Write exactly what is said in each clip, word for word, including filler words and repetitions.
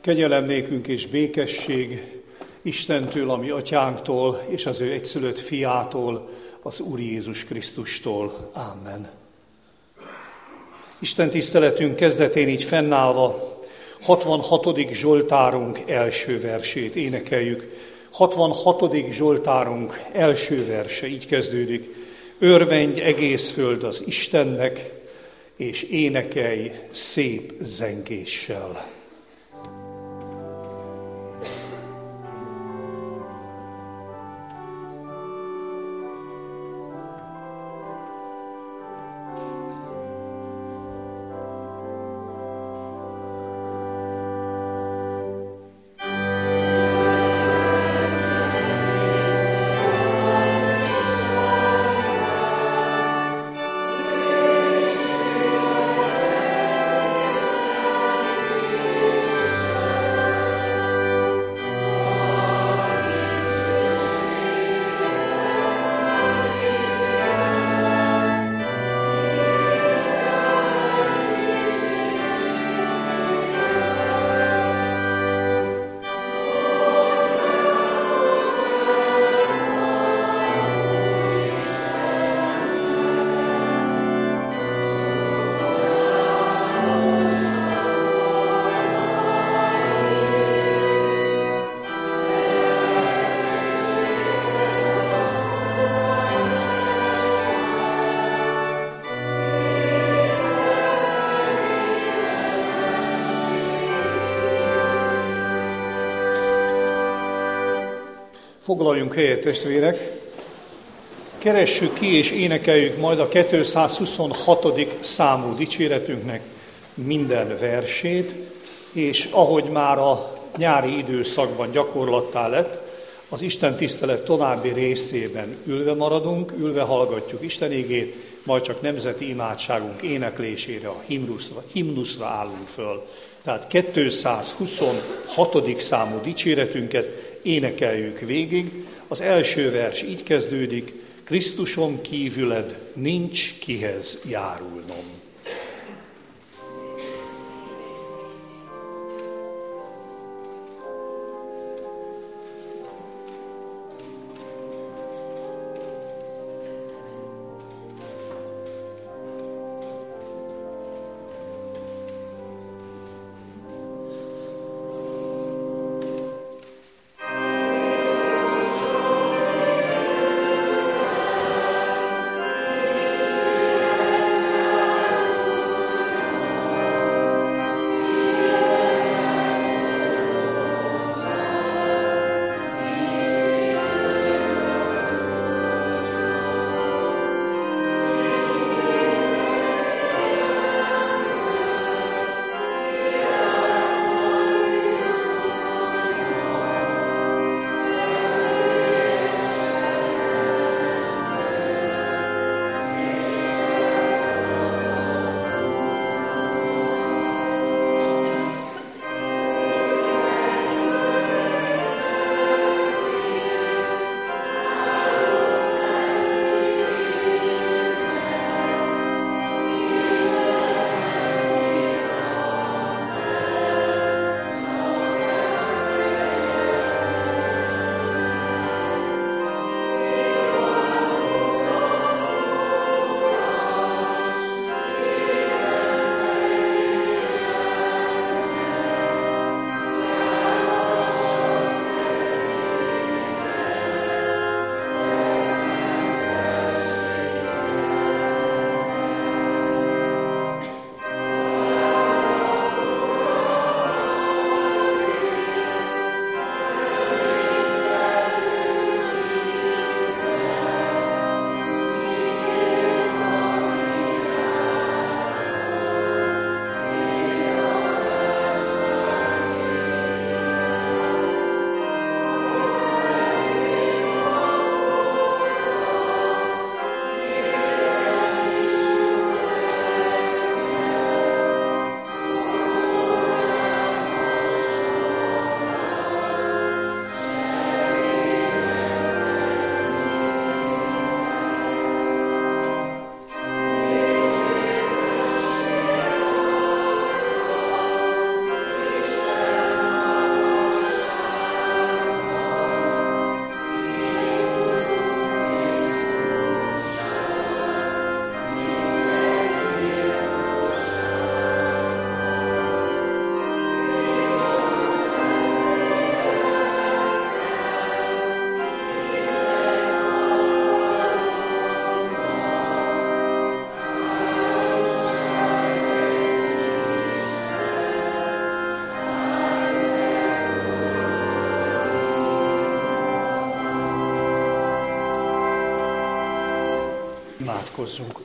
Kegyelem nékünk és békesség Istentől, a mi atyánktól, és az ő egyszülött fiától, az Úr Jézus Krisztustól. Amen. Isten tiszteletünk kezdetén így fennállva hatvanhatodik Zsoltárunk első versét énekeljük. hatvanhatodik Zsoltárunk első verse így kezdődik. Örvendj egész föld az Istennek, és énekelj szép zengéssel. Foglaljunk helyet, testvérek! Keressük ki és énekeljük majd a kétszázhuszonhatodik számú dicséretünknek minden versét, és ahogy már a nyári időszakban gyakorlattá lett, az Isten tisztelet további részében ülve maradunk, ülve hallgatjuk Isten igét, majd csak nemzeti imádságunk éneklésére, a himnuszra, himnuszra állunk föl. Tehát kétszázhuszonhatodik számú dicséretünket énekeljük végig. Az első vers így kezdődik: Krisztuson kívüled nincs kihez járulnom. Amen. Imádkozzunk.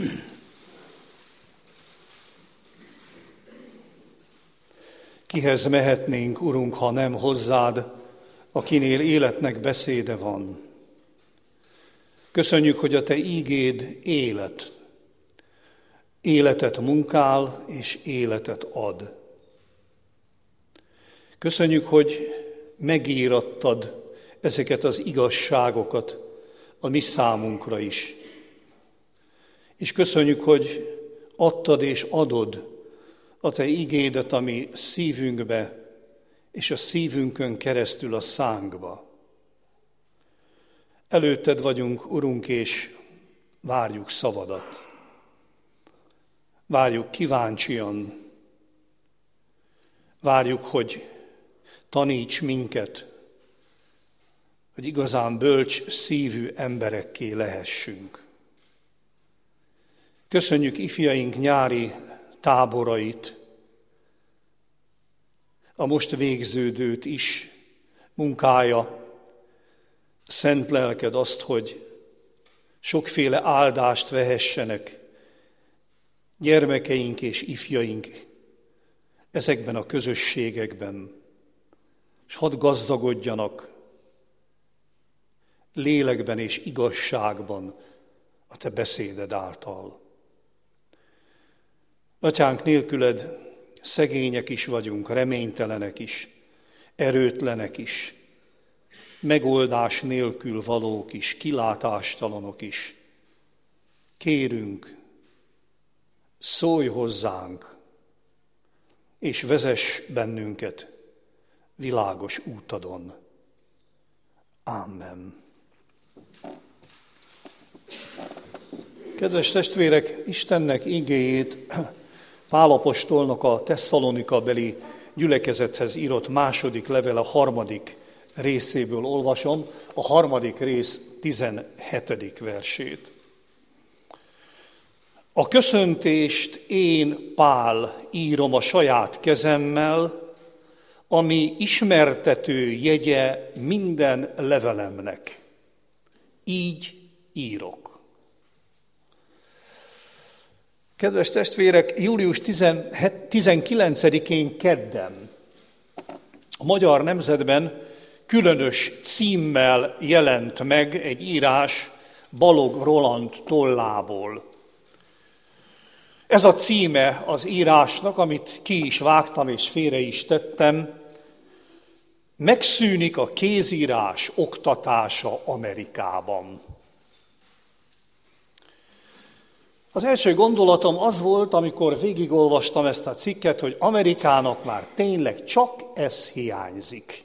Kihez mehetnénk, Urunk, ha nem hozzád, akinél életnek beszéde van. Köszönjük, hogy a Te ígéd élet. Életet munkál és életet ad. Köszönjük, hogy megírattad ezeket az igazságokat a mi számunkra is. És köszönjük, hogy adtad és adod a Te igédet a mi szívünkbe, és a szívünkön keresztül a szánkba. Előtted vagyunk, Urunk, és várjuk szavadat. Várjuk kíváncsian. Várjuk, hogy taníts minket, hogy igazán bölcs szívű emberekké lehessünk. Köszönjük ifjaink nyári táborait, a most végződőt is, munkája, szent lelked azt, hogy sokféle áldást vehessenek gyermekeink és ifjaink ezekben a közösségekben, és hadd gazdagodjanak lélekben és igazságban a Te beszéded által. Atyánk, nélküled szegények is vagyunk, reménytelenek is, erőtlenek is, megoldás nélkül valók is, kilátástalanok is. Kérünk, szólj hozzánk, és vezess bennünket világos útadon. Amen. Kedves testvérek, Istennek igéjét Pál apostolnak a Tesszalonika beli gyülekezethez írott második levele harmadik részéből olvasom, a harmadik rész tizenhetedik versét. A köszöntést én, Pál, írom a saját kezemmel, ami ismertető jegye minden levelemnek. Így írok. Kedves testvérek, július tizenkilencedikén kedden a Magyar Nemzetben különös címmel jelent meg egy írás Balogh Roland tollából. Ez a címe az írásnak, amit ki is vágtam és félre is tettem: Megszűnik a kézírás oktatása Amerikában. Az első gondolatom az volt, amikor végigolvastam ezt a cikket, hogy Amerikának már tényleg csak ez hiányzik.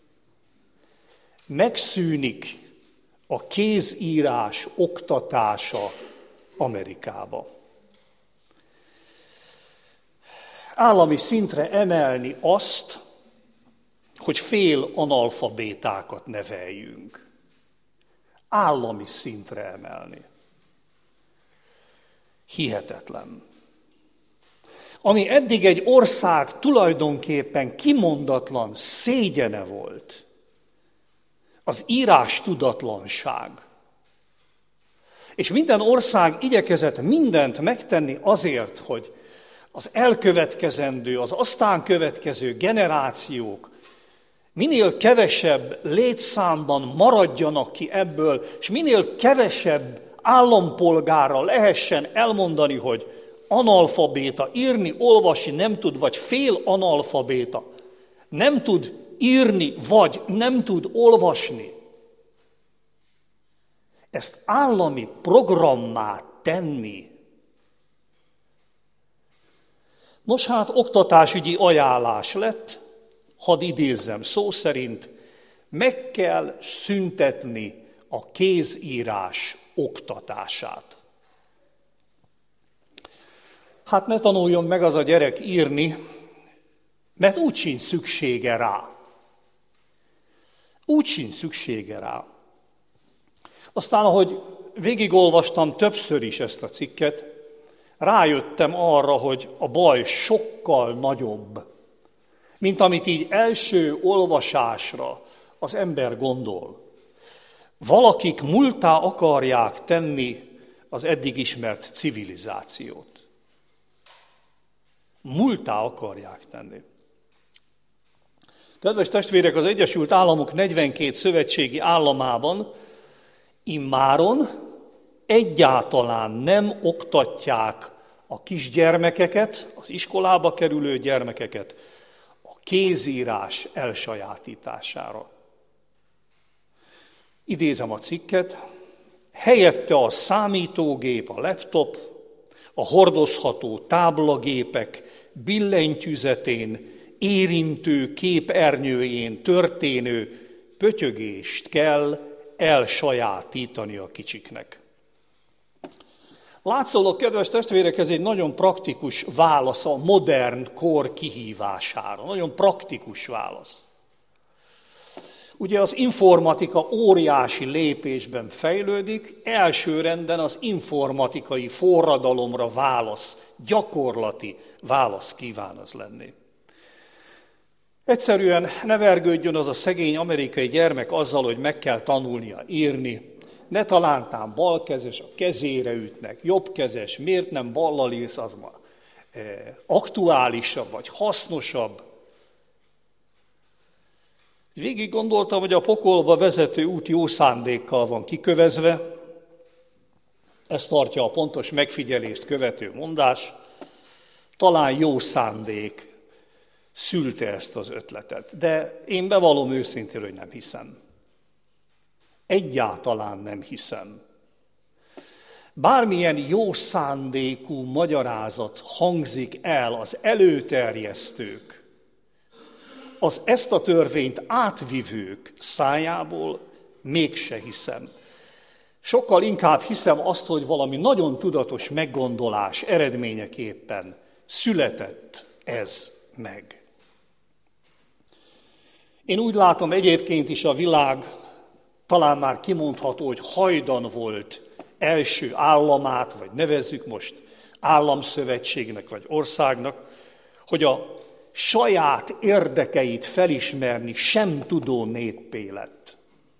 Megszűnik a kézírás oktatása Amerikába. Állami szintre emelni azt, hogy fél analfabétákat neveljünk. Állami szintre emelni. Hihetetlen. Ami eddig egy ország tulajdonképpen kimondatlan szégyene volt, az írás tudatlanság. És minden ország igyekezett mindent megtenni azért, hogy az elkövetkezendő, az aztán következő generációk minél kevesebb létszámban maradjanak ki ebből, és minél kevesebb állampolgárra lehessen elmondani, hogy analfabéta, írni, olvasni nem tud, vagy fél analfabéta, nem tud írni, vagy nem tud olvasni. Ezt állami programmá tenni. Nos hát, oktatásügyi ajánlás lett, hadd idézzem szó szerint, meg kell szüntetni a kézírás oktatását. Hát ne tanuljon meg az a gyerek írni, mert úgy sincs szüksége rá. Úgy sincs szüksége rá. Aztán, ahogy végigolvastam többször is ezt a cikket, rájöttem arra, hogy a baj sokkal nagyobb, mint amit így első olvasásra az ember gondol. Valakik múlttá akarják tenni az eddig ismert civilizációt. Múlttá akarják tenni. Kedves testvérek, az Egyesült Államok negyvenkét szövetségi államában immáron egyáltalán nem oktatják a kisgyermekeket, az iskolába kerülő gyermekeket a kézírás elsajátítására. Idézem a cikket, helyette a számítógép, a laptop, a hordozható táblagépek billentyűzetén, érintő képernyőjén történő pötyögést kell elsajátítani a kicsiknek. Látszólag, kedves testvérek, ez egy nagyon praktikus válasz a modern kor kihívására. Nagyon praktikus válasz. Ugye az informatika óriási lépésben fejlődik, elsőrenden az informatikai forradalomra válasz, gyakorlati válasz kíván az lenni. Egyszerűen ne vergődjön az a szegény amerikai gyermek azzal, hogy meg kell tanulnia írni. Ne talántán balkezes, a kezére ütnek, jobbkezes, miért nem ballal írsz, az ma e, aktuálisabb vagy hasznosabb. Végig gondoltam, hogy a pokolba vezető út jó szándékkal van kikövezve, ez tartja a pontos megfigyelést követő mondás, talán jó szándék szülte ezt az ötletet, de én bevallom őszintén, hogy nem hiszem. Egyáltalán nem hiszem. Bármilyen jó szándékú magyarázat hangzik el az előterjesztők, az ezt a törvényt átvivők szájából mégse hiszem. Sokkal inkább hiszem azt, hogy valami nagyon tudatos meggondolás eredményeképpen született ez meg. Én úgy látom, egyébként is a világ talán már kimondható, hogy hajdan volt első államát, vagy nevezzük most államszövetségnek, vagy országnak, hogy a saját érdekeit felismerni sem tudó néppé lett.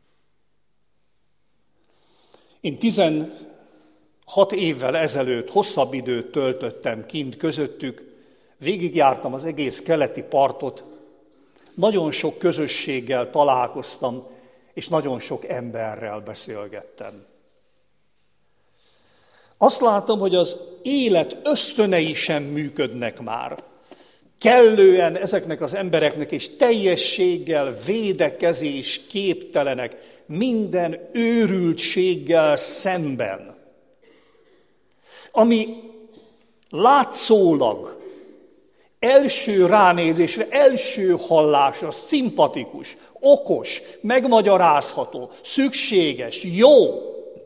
Én tizenhat évvel ezelőtt hosszabb időt töltöttem kint közöttük, végigjártam az egész keleti partot, nagyon sok közösséggel találkoztam, és nagyon sok emberrel beszélgettem. Azt látom, hogy az élet ösztönei sem működnek már. Kellően ezeknek az embereknek és teljességgel védekezés képtelenek minden őrültséggel szemben. Ami látszólag, első ránézésre, első hallásra szimpatikus, okos, megmagyarázható, szükséges, jó.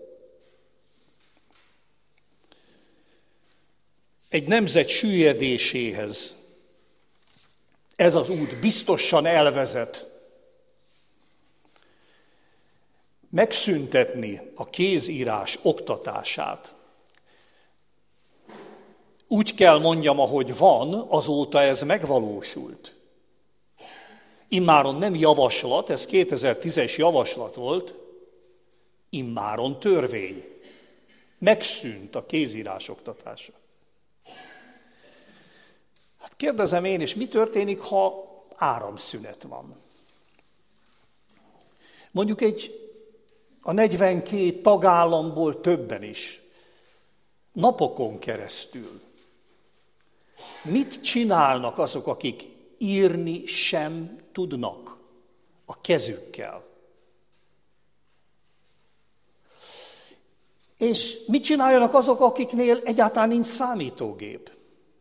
Egy nemzet süllyedéséhez ez az út biztosan elvezet. Megszüntetni a kézírás oktatását. Úgy kell mondjam, ahogy van, azóta ez megvalósult. Immáron nem javaslat, ez kétezer-tízes javaslat volt, immáron törvény. Megszűnt a kézírás oktatása. Hát kérdezem én is, mi történik, ha áramszünet van? Mondjuk egy a negyvenkét tagállamból többen is, napokon keresztül. Mit csinálnak azok, akik írni sem tudnak a kezükkel? És mit csináljanak azok, akiknél egyáltalán nincs számítógép?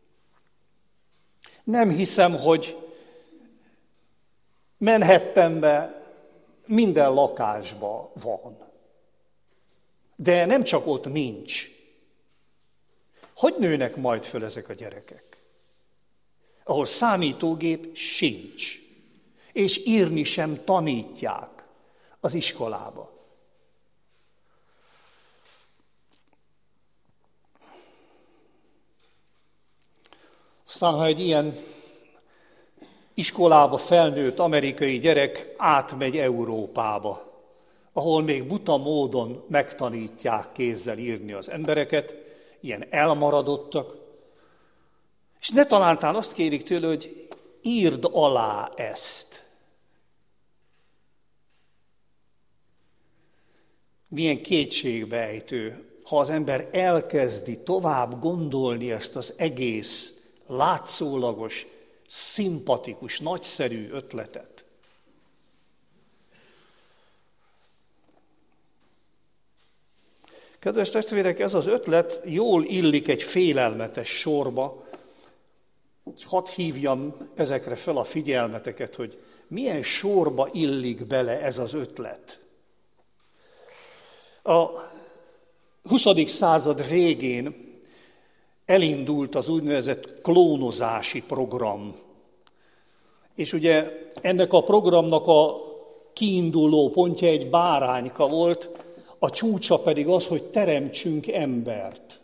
Nem hiszem, hogy Manhattanben minden lakásban van. De nem csak ott nincs. Hogy nőnek majd föl ezek a gyerekek? Ahol számítógép sincs, és írni sem tanítják az iskolába. Aztán, ha egy ilyen iskolába felnőtt amerikai gyerek átmegy Európába, ahol még buta módon megtanítják kézzel írni az embereket, ilyen elmaradottak, és ne talántán azt kérik tőle, hogy írd alá ezt. Milyen kétségbeejtő, ha az ember elkezdi tovább gondolni ezt az egész látszólagos, szimpatikus, nagyszerű ötletet. Kedves testvérek, ez az ötlet jól illik egy félelmetes sorba. Hadd hívjam ezekre fel a figyelmeteket, hogy milyen sorba illik bele ez az ötlet. A huszadik század végén elindult az úgynevezett klónozási program. És ugye ennek a programnak a kiinduló pontja egy bárányka volt, a csúcsa pedig az, hogy teremtsünk embert.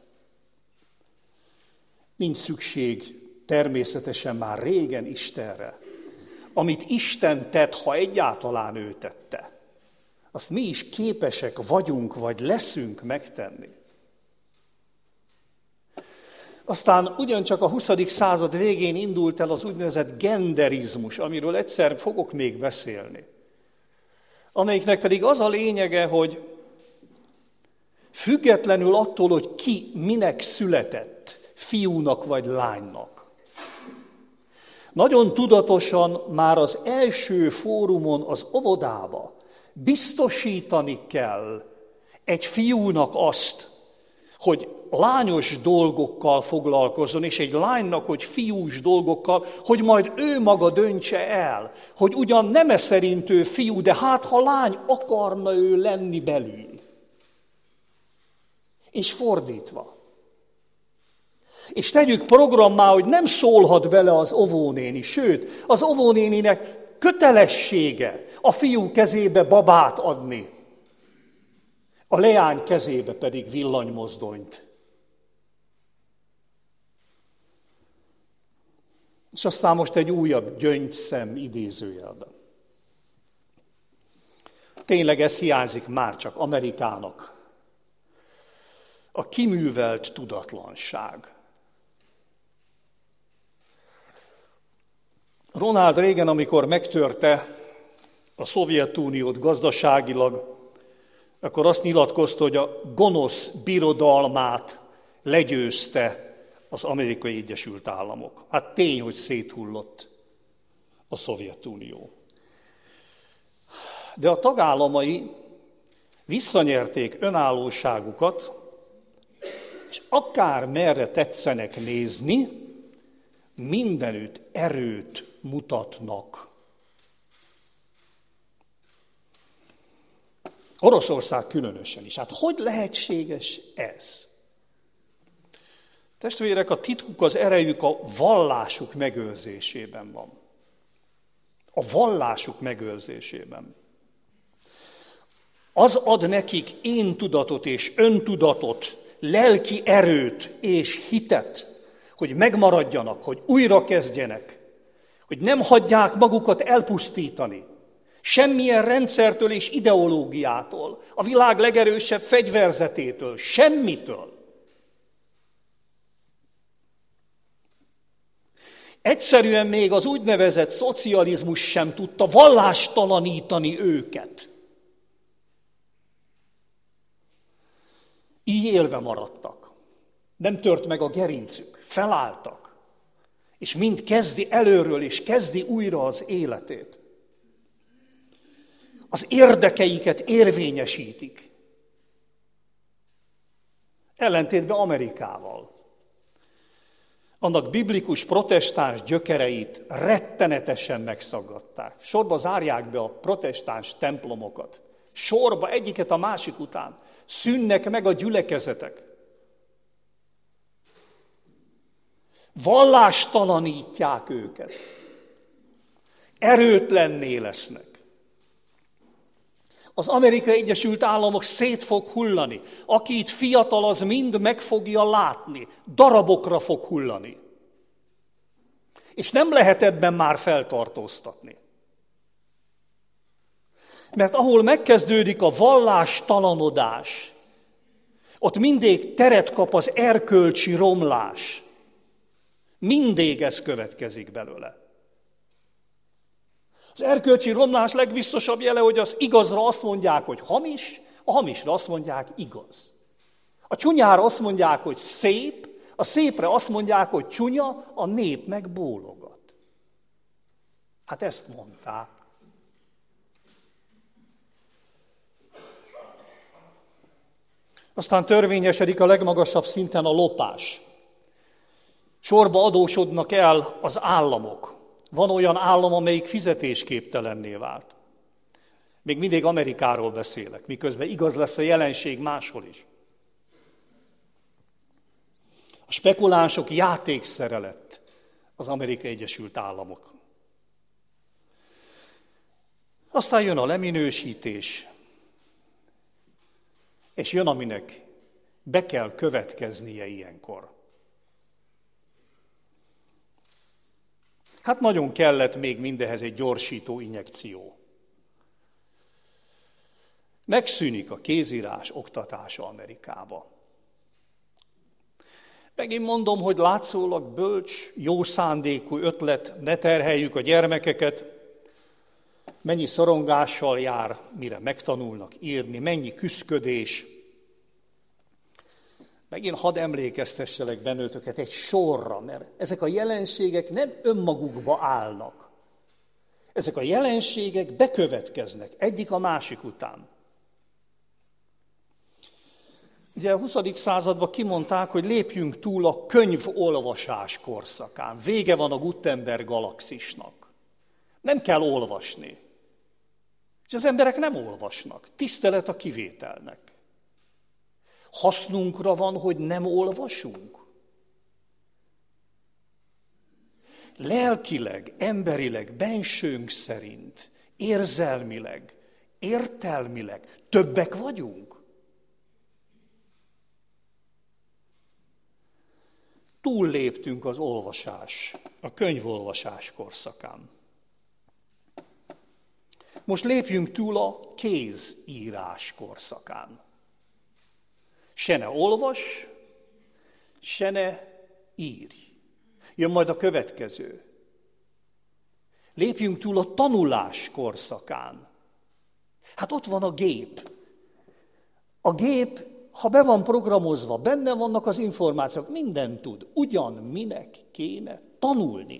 Nincs szükség természetesen már régen Istenre. Amit Isten tett, ha egyáltalán ő tette, azt mi is képesek vagyunk, vagy leszünk megtenni. Aztán ugyancsak a huszadik század végén indult el az úgynevezett genderizmus, amiről egyszer fogok még beszélni. Amelyiknek pedig az a lényege, hogy függetlenül attól, hogy ki minek született, fiúnak vagy lánynak, nagyon tudatosan már az első fórumon, az óvodába biztosítani kell egy fiúnak azt, hogy lányos dolgokkal foglalkozzon, és egy lánynak, hogy fiús dolgokkal, hogy majd ő maga döntse el, hogy ugyan neme szerint ő fiú, de hát ha lány akarna ő lenni belül. És fordítva. És tegyük programmá, hogy nem szólhat bele az óvónéni, sőt, az óvónéninek kötelessége a fiú kezébe babát adni, a leány kezébe pedig villanymozdonyt. És aztán most egy újabb gyöngyszem idézőjelben. Tényleg ez hiányzik már csak Amerikának. A kiművelt tudatlanság. Ronald Reagan, amikor megtörte a Szovjetuniót gazdaságilag, akkor azt nyilatkozta, hogy a gonosz birodalmát legyőzte az Amerikai Egyesült Államok. Hát tény, hogy széthullott a Szovjetunió. De a tagállamai visszanyerték önállóságukat, és akár merre tetszenek nézni, mindenütt erőt mutatnak. Oroszország különösen is. Hát hogy lehetséges ez? Testvérek, a titkuk, az erejük a vallásuk megőrzésében van. A vallásuk megőrzésében. Az ad nekik én tudatot és öntudatot, lelki erőt és hitet, hogy megmaradjanak, hogy újra kezdjenek, hogy nem hagyják magukat elpusztítani, semmilyen rendszertől és ideológiától, a világ legerősebb fegyverzetétől, semmitől. Egyszerűen még az úgynevezett szocializmus sem tudta vallástalanítani őket. Így élve maradtak. Nem tört meg a gerincük, felálltak, és mind kezdi előről, és kezdi újra az életét. Az érdekeiket érvényesítik. Ellentétben Amerikával. Annak biblikus protestáns gyökereit rettenetesen megszaggatták. Sorba zárják be a protestáns templomokat. Sorba egyiket a másik után. Szűnnek meg a gyülekezetek. Vallástalanítják őket. Erőtlenné lesznek. Az Amerikai Egyesült Államok szét fog hullani. Aki itt fiatal, az mind meg fogja látni. Darabokra fog hullani. És nem lehet ebben már feltartóztatni. Mert ahol megkezdődik a vallástalanodás, ott mindig teret kap az erkölcsi romlás. Mindig ez következik belőle. Az erkölcsi romlás legbiztosabb jele, hogy az igazra azt mondják, hogy hamis, a hamisra azt mondják, igaz. A csúnyára azt mondják, hogy szép, a szépre azt mondják, hogy csúnya, a nép meg bólogat. Hát ezt mondták. Aztán törvényesedik a legmagasabb szinten a lopás. Sorba adósodnak el az államok. Van olyan állam, amelyik fizetésképtelenné vált. Még mindig Amerikáról beszélek, miközben igaz lesz a jelenség máshol is. A spekulánsok játékszere lett az Amerikai Egyesült Államok. Aztán jön a leminősítés, és jön, aminek be kell következnie ilyenkor. Hát nagyon kellett még mindehez egy gyorsító injekció. Megszűnik a kézírás oktatása Amerikába. Megint mondom, hogy látszólag bölcs, jó szándékú ötlet, ne terheljük a gyermekeket, mennyi szorongással jár, mire megtanulnak írni, mennyi küszködés. Megint hadd emlékeztesselek bennőtöket egy sorra, mert ezek a jelenségek nem önmagukba állnak. Ezek a jelenségek bekövetkeznek egyik a másik után. Ugye a huszadik században kimondták, hogy lépjünk túl a könyvolvasás korszakán. Vége van a Gutenberg galaxisnak. Nem kell olvasni. És az emberek nem olvasnak. Tisztelet a kivételnek. Hasznunkra van, hogy nem olvasunk. Lelkileg, emberileg, bensőnk szerint, érzelmileg, értelmileg többek vagyunk. Túlléptünk az olvasás, a könyvolvasás korszakán. Most lépjünk túl a kézírás korszakán. Se ne olvas, se ne írj. Jön majd a következő. Lépjünk túl a tanulás korszakán. Hát ott van a gép. A gép, ha be van programozva, benne vannak az információk, mindent tud. Ugyan minek kéne tanulni.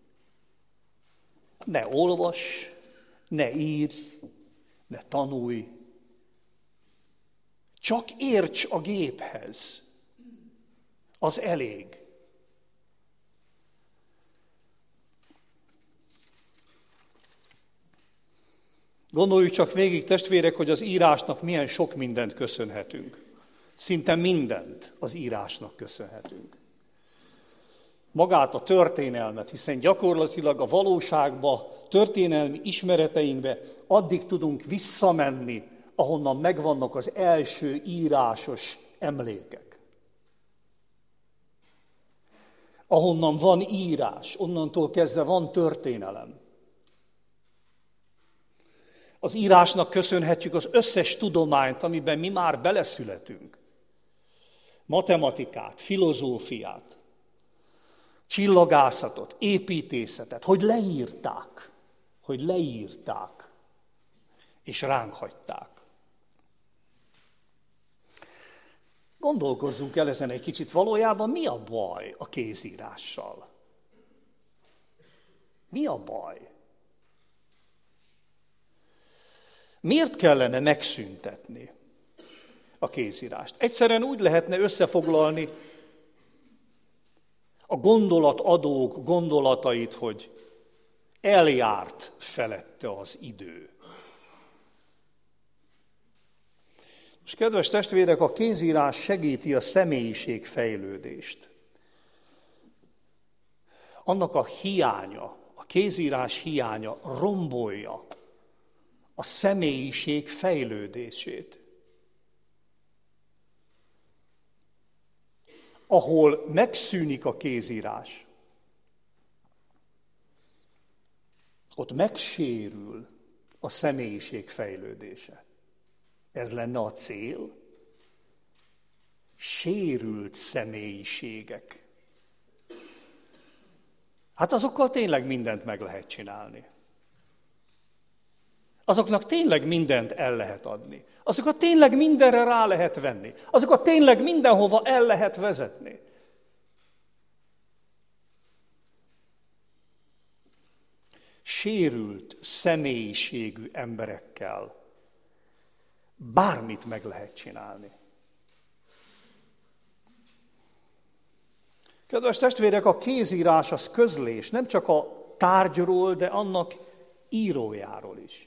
Ne olvas, ne írj, ne tanulj. Csak érts a géphez. Az elég. Gondoljuk csak végig, testvérek, hogy az írásnak milyen sok mindent köszönhetünk. Szinte mindent az írásnak köszönhetünk. Magát a történelmet, hiszen gyakorlatilag a valóságba, történelmi ismereteinkbe addig tudunk visszamenni, ahonnan megvannak az első írásos emlékek. Ahonnan van írás, onnantól kezdve van történelem. Az írásnak köszönhetjük az összes tudományt, amiben mi már beleszületünk. Matematikát, filozófiát, csillagászatot, építészetet, hogy leírták, hogy leírták, és ránk hagyták. Gondolkozzunk el ezen egy kicsit, valójában mi a baj a kézírással? Mi a baj? Miért kellene megszüntetni a kézírást? Egyszerűen úgy lehetne összefoglalni a gondolatadók gondolatait, hogy eljárt felette az idő. És kedves testvérek, a kézírás segíti a személyiség fejlődést. Annak a hiánya, a kézírás hiánya rombolja a személyiség fejlődését. Ahol megszűnik a kézírás, ott megsérül a személyiség fejlődése. Ez lenne a cél? Sérült személyiségek. Hát azokkal tényleg mindent meg lehet csinálni. Azoknak tényleg mindent el lehet adni. Azokat tényleg mindenre rá lehet venni. Azokat tényleg mindenhova el lehet vezetni. Sérült személyiségű emberekkel bármit meg lehet csinálni. Kedves testvérek, a kézírás az közlés, nem csak a tárgyról, de annak írójáról is.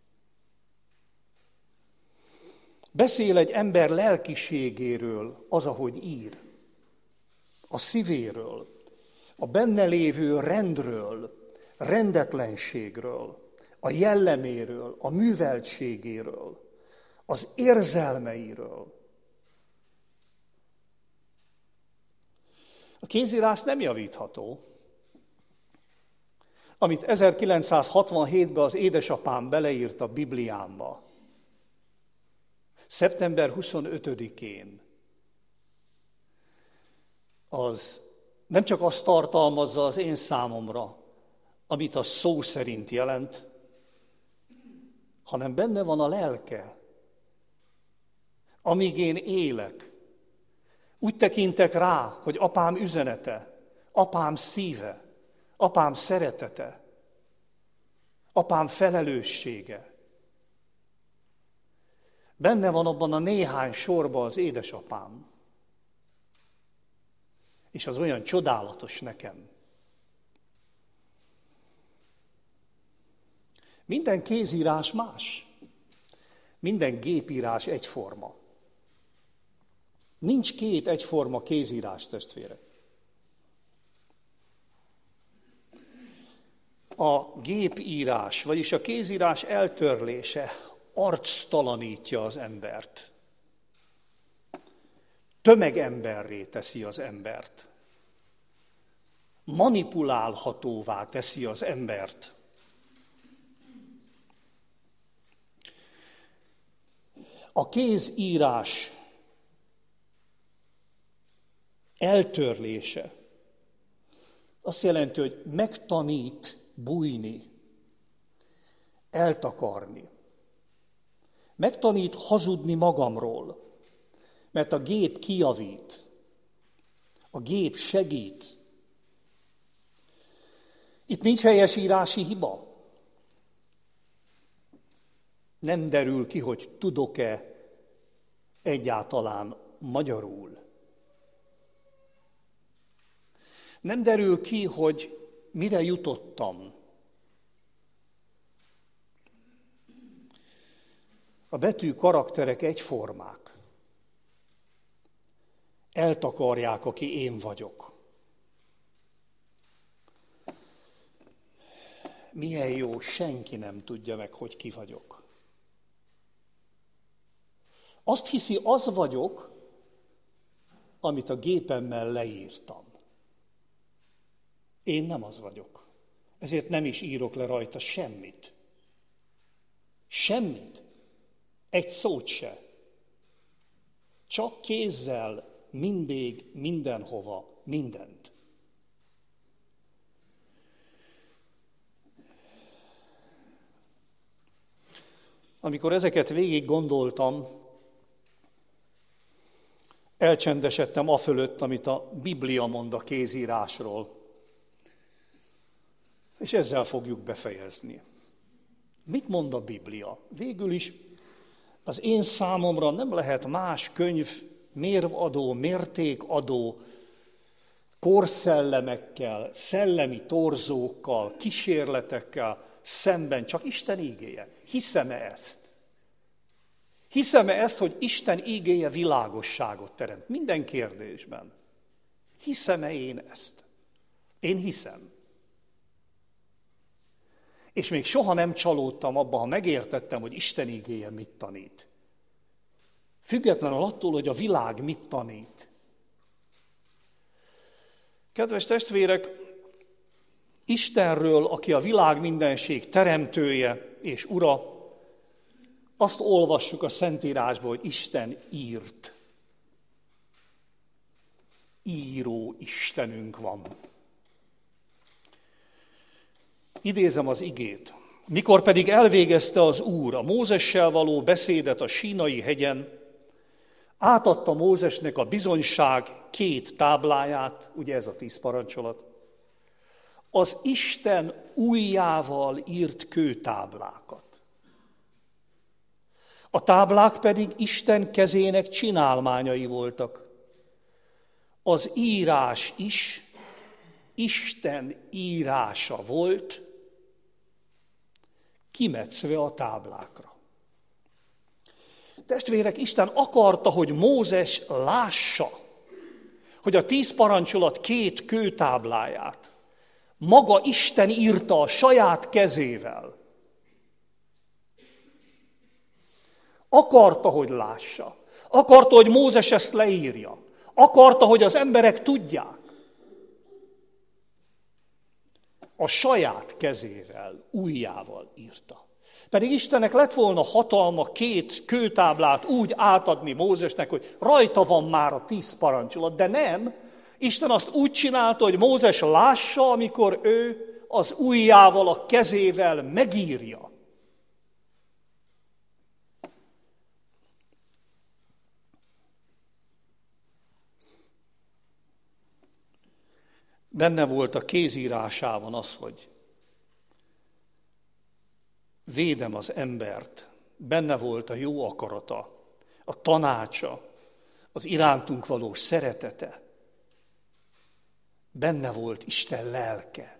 Beszél egy ember lelkiségéről az, ahogy ír, a szívéről, a benne lévő rendről, rendetlenségről, a jelleméről, a műveltségéről, az érzelmeiről. A kézírás nem javítható. Amit ezerkilencszázhatvanhétben az édesapám beleírt a Bibliámba, szeptember huszonötödikén, az nem csak azt tartalmazza az én számomra, amit a szó szerint jelent, hanem benne van a lelke. Amíg én élek, úgy tekintek rá, hogy apám üzenete, apám szíve, apám szeretete, apám felelőssége. Benne van abban a néhány sorban az édesapám. És az olyan csodálatos nekem. Minden kézírás más. Minden gépírás egyforma. Nincs két egyforma kézírás, testvérek. A gépírás, vagyis a kézírás eltörlése arctalanítja az embert. Tömegemberré teszi az embert. Manipulálhatóvá teszi az embert. A kézírás eltörlése azt jelenti, hogy megtanít bújni, eltakarni. Megtanít hazudni magamról, mert a gép kijavít, a gép segít. Itt nincs helyesírási hiba. Nem derül ki, hogy tudok-e egyáltalán magyarul. Nem derül ki, hogy mire jutottam. A betű karakterek egyformák. Eltakarják, aki én vagyok. Milyen jó, senki nem tudja meg, hogy ki vagyok. Azt hiszi, az vagyok, amit a gépemmel leírtam. Én nem az vagyok. Ezért nem is írok le rajta semmit. Semmit. Egy szót se. Csak kézzel, mindig, mindenhova, mindent. Amikor ezeket végig gondoltam, elcsendesedtem afölött, amit a Biblia mond a kézírásról. És ezzel fogjuk befejezni. Mit mond a Biblia? Végül is az én számomra nem lehet más könyv mérvadó, mértékadó, korszellemekkel, szellemi torzókkal, kísérletekkel szemben, csak Isten ígéje. Hiszem-e ezt? Hiszem-e ezt, hogy Isten ígéje világosságot teremt minden kérdésben? Hiszem-e én ezt? Én hiszem. És még soha nem csalódtam abba, ha megértettem, hogy Isten ígéje mit tanít. Függetlenül attól, hogy a világ mit tanít. Kedves testvérek, Istenről, aki a világ mindenség teremtője és ura, azt olvassuk a Szentírásból, hogy Isten írt. Író Istenünk van. Idézem az igét. Mikor pedig elvégezte az Úr a Mózessel való beszédet a Sínai hegyen, átadta Mózesnek a bizonyság két tábláját, ugye ez a tíz parancsolat, az Isten ujjával írt kőtáblákat. A táblák pedig Isten kezének csinálmányai voltak. Az írás is Isten írása volt, kimetszve a táblákra. Testvérek, Isten akarta, hogy Mózes lássa, hogy a tíz parancsolat két kőtábláját maga Isten írta a saját kezével. Akarta, hogy lássa. Akarta, hogy Mózes ezt leírja. Akarta, hogy az emberek tudják. A saját kezével, ujjával írta. Pedig Istennek lett volna hatalma két kőtáblát úgy átadni Mózesnek, hogy rajta van már a tíz parancsolat, de nem. Isten azt úgy csinálta, hogy Mózes lássa, amikor ő az ujjával, a kezével megírja. Benne volt a kézírásában az, hogy védem az embert. Benne volt a jó akarata, a tanácsa, az irántunk való szeretete. Benne volt Isten lelke.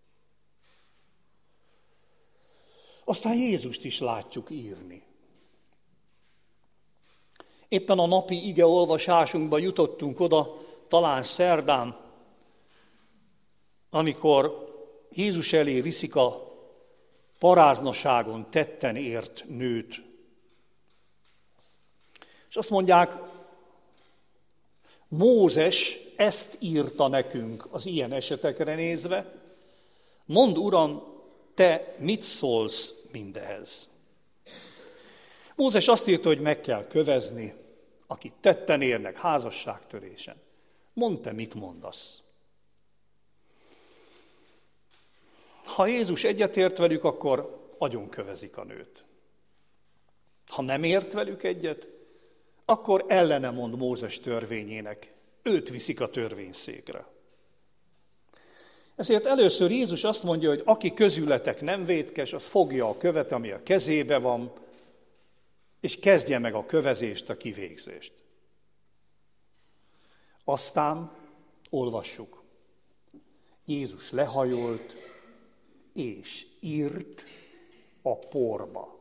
Aztán Jézust is látjuk írni. Éppen a napi ige olvasásunkban jutottunk oda, talán szerdán, amikor Jézus elé viszik a paráznaságon tetten ért nőt. És azt mondják, Mózes ezt írta nekünk az ilyen esetekre nézve. Mondd, Uram, te mit szólsz mindehez? Mózes azt írta, hogy meg kell kövezni, akit tetten érnek házasságtörésen. Mondd, te mit mondasz? Ha Jézus egyetért velük, akkor agyonkövezik a nőt. Ha nem ért velük egyet, akkor ellene mond Mózes törvényének. Őt viszik a törvényszékre. Ezért először Jézus azt mondja, hogy aki közületek nem vétkes, az fogja a követ, ami a kezébe van, és kezdje meg a kövezést, a kivégzést. Aztán olvassuk. Jézus lehajolt, és írt a porba.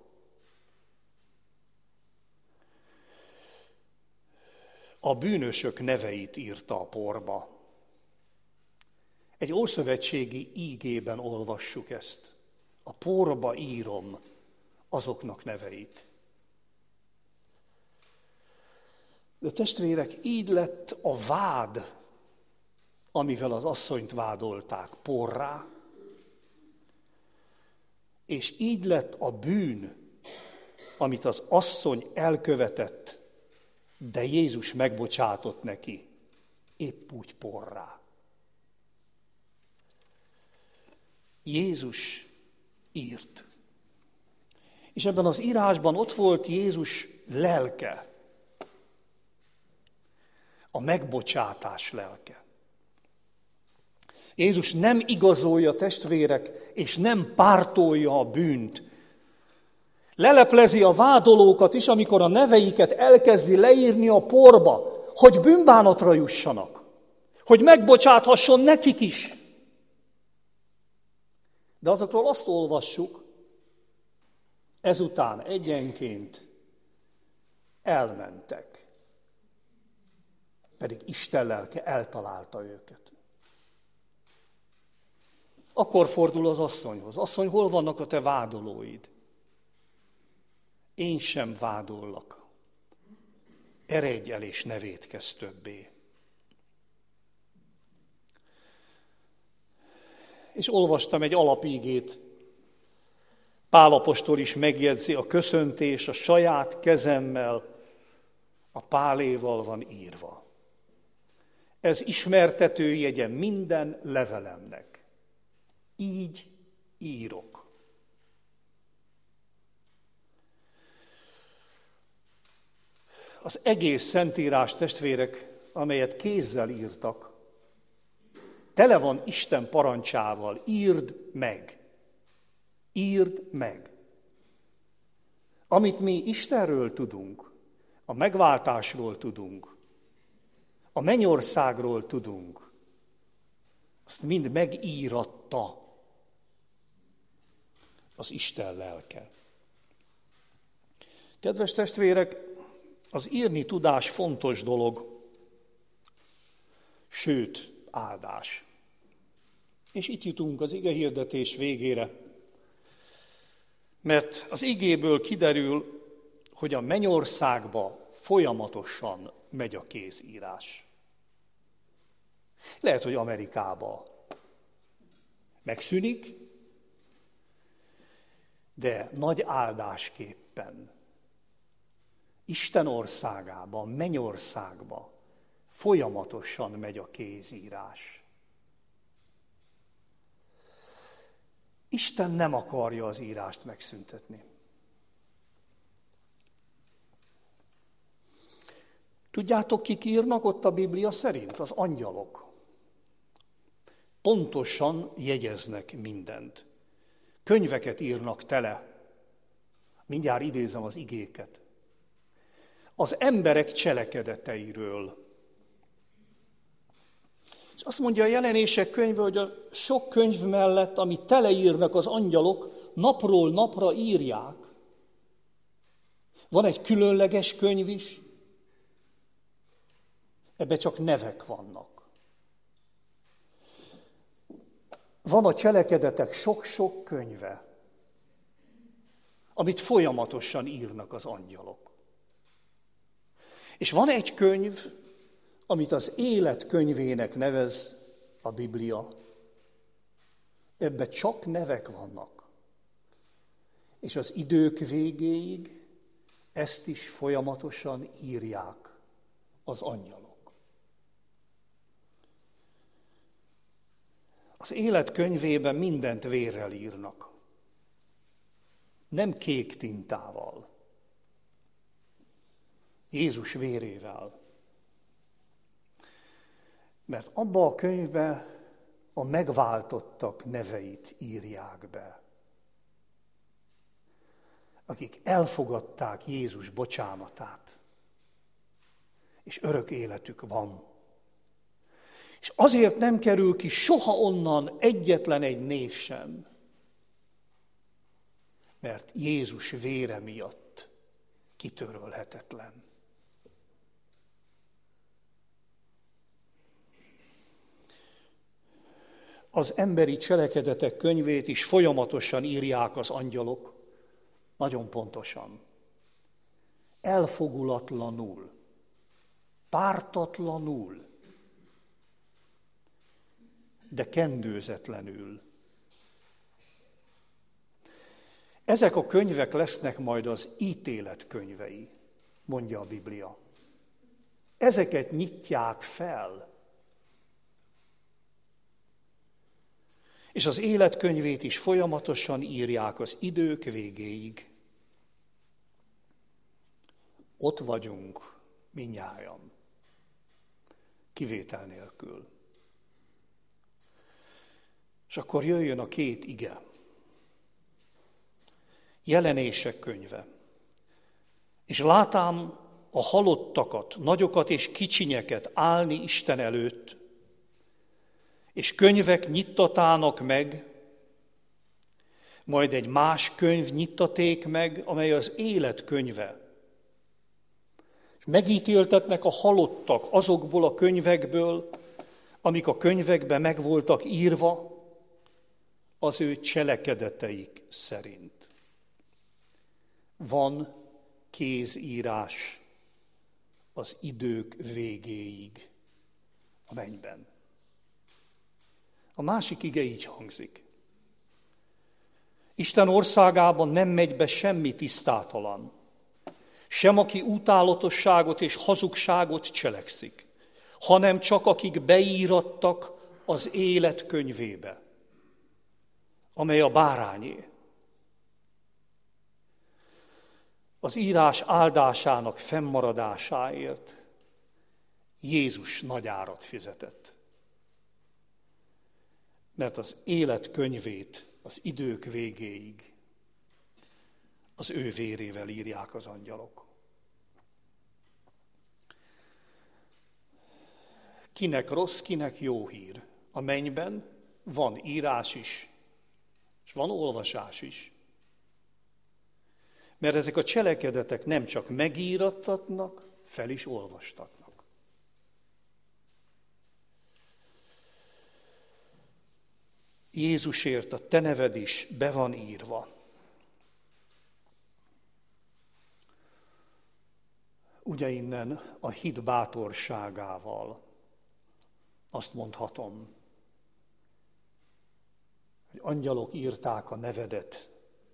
A bűnösök neveit írta a porba. Egy ószövetségi ígében olvassuk ezt. A porba írom azoknak neveit. De testvérek, így lett a vád, amivel az asszonyt vádolták, porrá, és így lett a bűn, amit az asszony elkövetett, de Jézus megbocsátott neki, épp úgy porrá. Jézus írt. És ebben az írásban ott volt Jézus lelke, a megbocsátás lelke. Jézus nem igazolja, testvérek, és nem pártolja a bűnt. Leleplezi a vádolókat is, amikor a neveiket elkezdi leírni a porba, hogy bűnbánatra jussanak, hogy megbocsáthasson nekik is. De azokról azt olvassuk, ezután egyenként elmentek, pedig Isten lelke eltalálta őket. Akkor fordul az asszonyhoz. Asszony, hol vannak a te vádolóid? Én sem vádollak. Eredj el és ne vétkezz többé. és olvastam egy alapígét. Pál apostol is megjegyzi, a köszöntés a saját kezemmel, a Páléval van írva. Ez ismertető jegye minden levelemnek. Így írok. Az egész Szentírás, testvérek, amelyet kézzel írtak, tele van Isten parancsával, írd meg. Írd meg. Amit mi Istenről tudunk, a megváltásról tudunk, a mennyországról tudunk, azt mind megíratta az Isten lelke. Kedves testvérek, az írni tudás fontos dolog, sőt, áldás. És itt jutunk az igehirdetés végére, mert az igéből kiderül, hogy a mennyországba folyamatosan megy a kézírás. Lehet, hogy Amerikába megszűnik, de nagy áldásképpen Isten országában, mennyországban folyamatosan megy a kézírás. Isten nem akarja az írást megszüntetni. Tudjátok, kik írnak ott a Biblia szerint? Az angyalok. Pontosan jegyeznek mindent. Könyveket írnak tele. Mindjárt idézem az igéket. Az emberek cselekedeteiről. És azt mondja a Jelenések könyve, hogy a sok könyv mellett, amit teleírnak az angyalok, napról napra írják. Van egy különleges könyv is, ebben csak nevek vannak. Van a cselekedetek sok-sok könyve, amit folyamatosan írnak az angyalok. És van egy könyv, amit az élet könyvének nevez a Biblia. Ebben csak nevek vannak. És az idők végéig ezt is folyamatosan írják az angyalok. Az élet könyvében mindent vérrel írnak. Nem kék tintával. Jézus vérével. Mert abba a könyvbe a megváltottak neveit írják be. Akik elfogadták Jézus bocsánatát, és örök életük van. És azért nem kerül ki soha onnan egyetlen egy név sem, mert Jézus vére miatt kitörölhetetlen. Az emberi cselekedetek könyvét is folyamatosan írják az angyalok, nagyon pontosan. Elfogulatlanul, pártatlanul, de kendőzetlenül. Ezek a könyvek lesznek majd az ítélet könyvei, mondja a Biblia. Ezeket nyitják fel. És az életkönyvét is folyamatosan írják az idők végéig. Ott vagyunk mindnyájan, kivétel nélkül. És akkor jöjjön a két ige. Jelenések könyve. És látám a halottakat, nagyokat és kicsinyeket állni Isten előtt, és könyvek nyittatának meg, majd egy más könyv nyittaték meg, amely az élet könyve. És megítéltetnek a halottak azokból a könyvekből, amik a könyvekben meg voltak írva, az ő cselekedeteik szerint. Van kézírás az idők végéig a mennyben. A másik ige így hangzik. Isten országában nem megy be semmi tisztátalan, sem aki utálatosságot és hazugságot cselekszik, hanem csak akik beírattak az élet könyvébe, amely a bárányé. Az írás áldásának fennmaradásáért Jézus nagy árat fizetett. Mert az élet könyvét az idők végéig az ő vérével írják az angyalok. Kinek rossz, kinek jó hír. A mennyben van írás is, és van olvasás is. Mert ezek a cselekedetek nem csak megírattatnak, fel is olvastatnak. Jézusért a te neved is be van írva. Ugye innen a hit bátorságával azt mondhatom, hogy angyalok írták a nevedet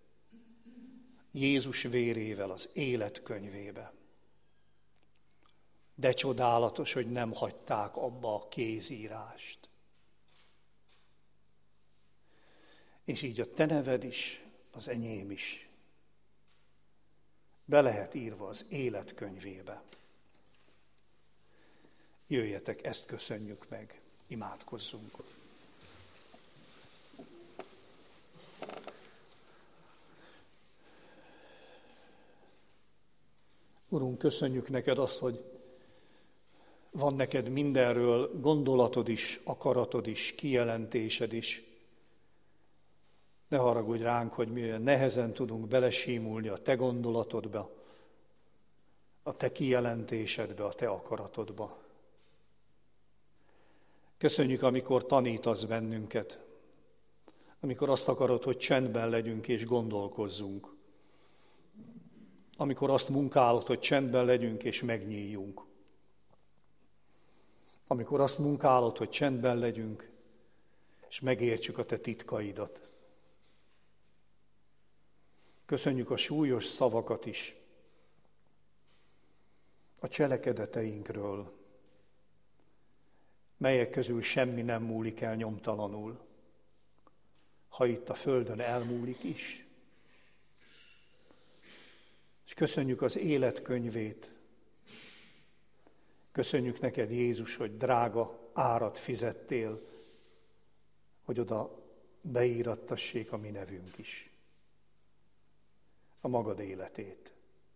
Jézus vérével az élet könyvébe. De csodálatos, hogy nem hagyták abba a kézírást. És így a te neved is, az enyém is be lehet írva az élet könyvébe. Jöjjetek, ezt köszönjük meg, imádkozzunk. Urunk, köszönjük neked azt, hogy van neked mindenről gondolatod is, akaratod is, kijelentésed is. Ne haragudj ránk, hogy mi nehezen tudunk belesímulni a te gondolatodba, a te kijelentésedbe, a te akaratodba. Köszönjük, amikor tanítasz bennünket, amikor azt akarod, hogy csendben legyünk és gondolkozzunk, amikor azt munkálod, hogy csendben legyünk és megnyíljunk, amikor azt munkálod, hogy csendben legyünk és megértsük a te titkaidat. Köszönjük a súlyos szavakat is, a cselekedeteinkről, melyek közül semmi nem múlik el nyomtalanul, ha itt a földön elmúlik is. És köszönjük az életkönyvét, köszönjük neked, Jézus, hogy drága árat fizettél, hogy oda beírattassék a mi nevünk is, a magad életét.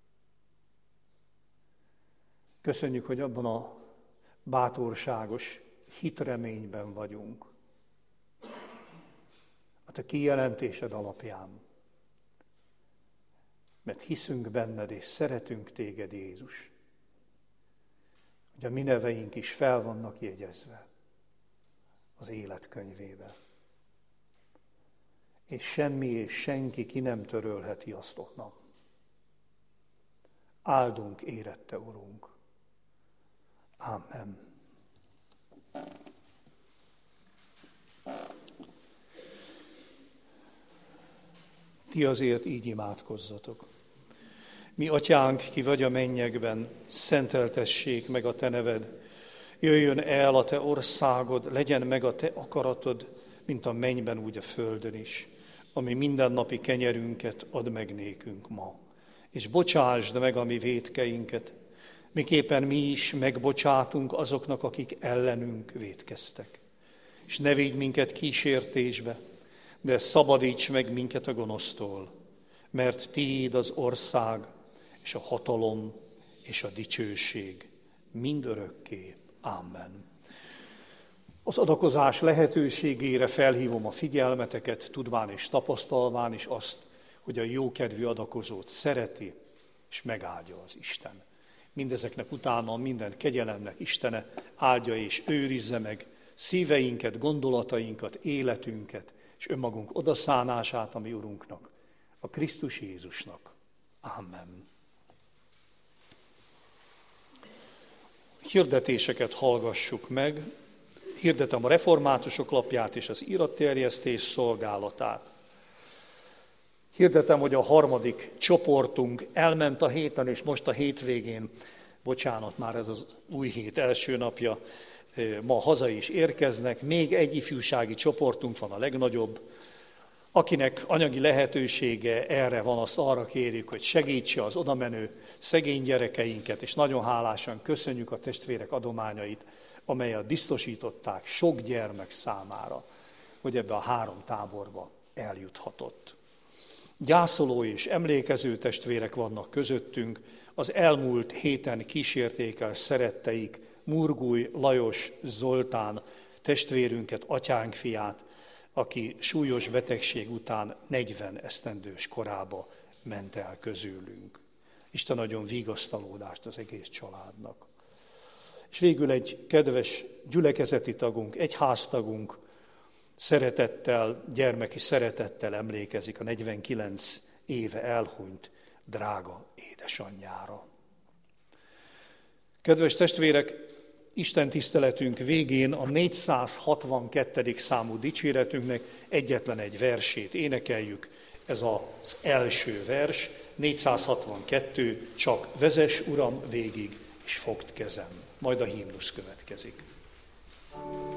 Köszönjük, hogy abban a bátorságos hitreményben vagyunk, a te kijelentésed alapján, mert hiszünk benned és szeretünk téged, Jézus, hogy a mi neveink is fel vannak jegyezve az életkönyvébe. És semmi és senki ki nem törölheti azt onnan. Áldunk érette, Urunk. Amen. Ti azért így imádkozzatok. Mi, Atyánk, ki vagy a mennyekben, szenteltessék meg a te neved. Jöjjön el a te országod, legyen meg a te akaratod, mint a mennyben, úgy a földön is. Ami mindennapi kenyerünket add meg nékünk ma. És bocsásd meg a mi vétkeinket, miképpen mi is megbocsátunk azoknak, akik ellenünk vétkeztek. És ne vigy minket kísértésbe, de szabadíts meg minket a gonosztól, mert tiéd az ország, és a hatalom, és a dicsőség mindörökké. Amen. Az adakozás lehetőségére felhívom a figyelmeteket, tudván és tapasztalván is azt, hogy a jókedvű adakozót szereti, és megáldja az Isten. Mindezeknek utána minden kegyelemnek Istene áldja és őrizze meg szíveinket, gondolatainkat, életünket, és önmagunk odaszánását a mi Urunknak, a Krisztus Jézusnak. Amen. Hirdetéseket hallgassuk meg. Hirdetem a reformátusok lapját és az iratterjesztés szolgálatát. Hirdetem, hogy a harmadik csoportunk elment a héten, és most a hétvégén, bocsánat, már ez az új hét első napja, ma haza is érkeznek. Még egy ifjúsági csoportunk van, a legnagyobb. Akinek anyagi lehetősége erre van, azt arra kérjük, hogy segítse az odamenő szegény gyerekeinket, és nagyon hálásan köszönjük a testvérek adományait, amelyet biztosították sok gyermek számára, hogy ebbe a három táborba eljuthatott. Gyászoló és emlékező testvérek vannak közöttünk, az elmúlt héten kísérték el szeretteik, Murgúj Lajos Zoltán testvérünket, atyánk fiát, aki súlyos betegség után negyven esztendős korába ment el közülünk. Isten adjon vigasztalódást az egész családnak. És végül egy kedves gyülekezeti tagunk, egyháztagunk szeretettel, gyermeki szeretettel emlékezik a negyvenkilenc éve elhunyt drága édesanyjára. Kedves testvérek, Isten tiszteletünk végén a négyszázhatvankettedik számú dicséretünknek egyetlen egy versét énekeljük. Ez az első vers, négyszázhatvankettő, csak vezess, Uram, végig, és fogd kezem. Majd a himnusz következik.